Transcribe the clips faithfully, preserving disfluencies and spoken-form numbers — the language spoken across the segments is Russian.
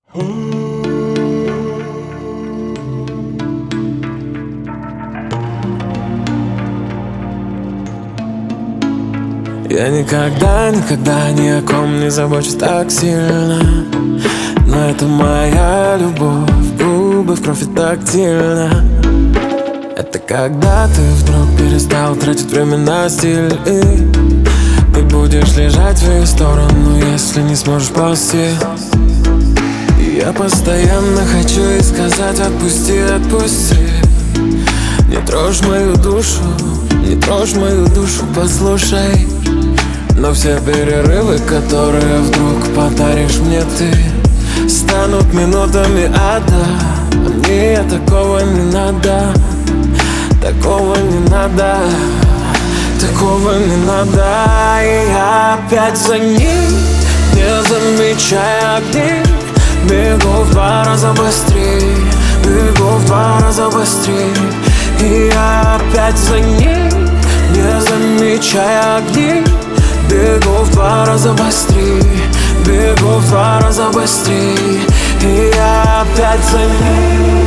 Я никогда, никогда ни о ком не забочусь так сильно. Но это моя любовь, губы в кровь и тактильно. Это когда ты вдруг перестал тратить время на стиль, и ты будешь лежать в ее сторону, если не сможешь ползти. И я постоянно хочу ей сказать: отпусти, отпусти. Не трожь мою душу, не трожь мою душу, послушай. Но все перерывы, которые вдруг подаришь мне ты, станут минутами ада. А мне такого не надо, такого не надо, такого не надо. И я опять за ним, не замечая огни, бегу в два раза быстрее, бегу в два раза быстрее. И я опять за ним, не замечая огни, бегу в два раза быстрее, бегу в два раза быстрее. И я опять за ним.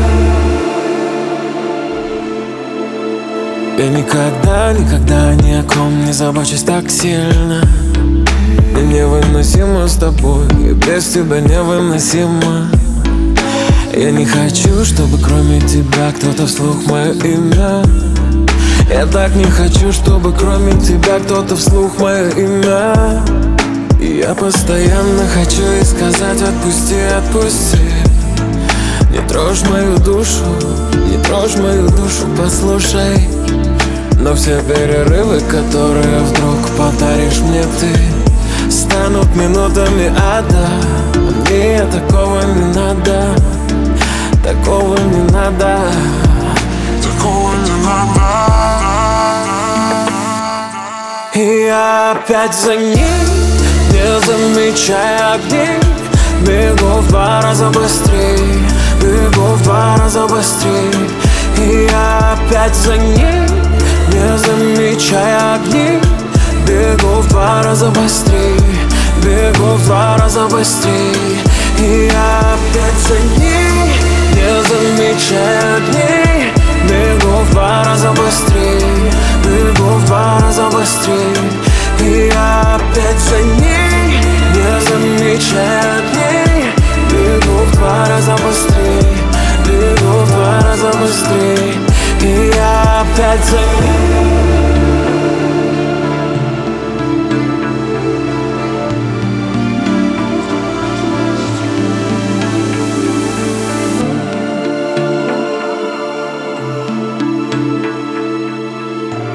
Я никогда, никогда ни о ком не забочусь так сильно. Мне невыносимо с тобой, и без тебя невыносимо. Я не хочу, чтобы кроме тебя кто-то вслух мое имя. Я так не хочу, чтобы кроме тебя кто-то вслух мое имя. И я постоянно хочу ей сказать: отпусти, отпусти. Не трожь мою душу, не трожь мою душу, послушай. Но все перерывы, которые вдруг подаришь мне ты, станут минутами ада. А мне такого не надо, такого не надо, такого не надо. И я опять за ним, не замечая огни, бегу в два раза быстрее, бегу в два раза быстрее. И я опять за ним, не замечая огни, бегу в два раза быстрее, бегу в два раза быстрее. И я опять за ним, не замечая огни, бегу в два раза быстрее, бегу в два раза быстрее. И я опять за ней, не замечая огни, бегу в два раза быстрее, бегу в два раза быстрее. И я опять за ней.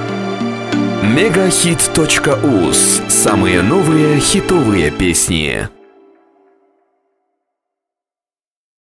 мегахит точка уз. Самые новые хитовые песни.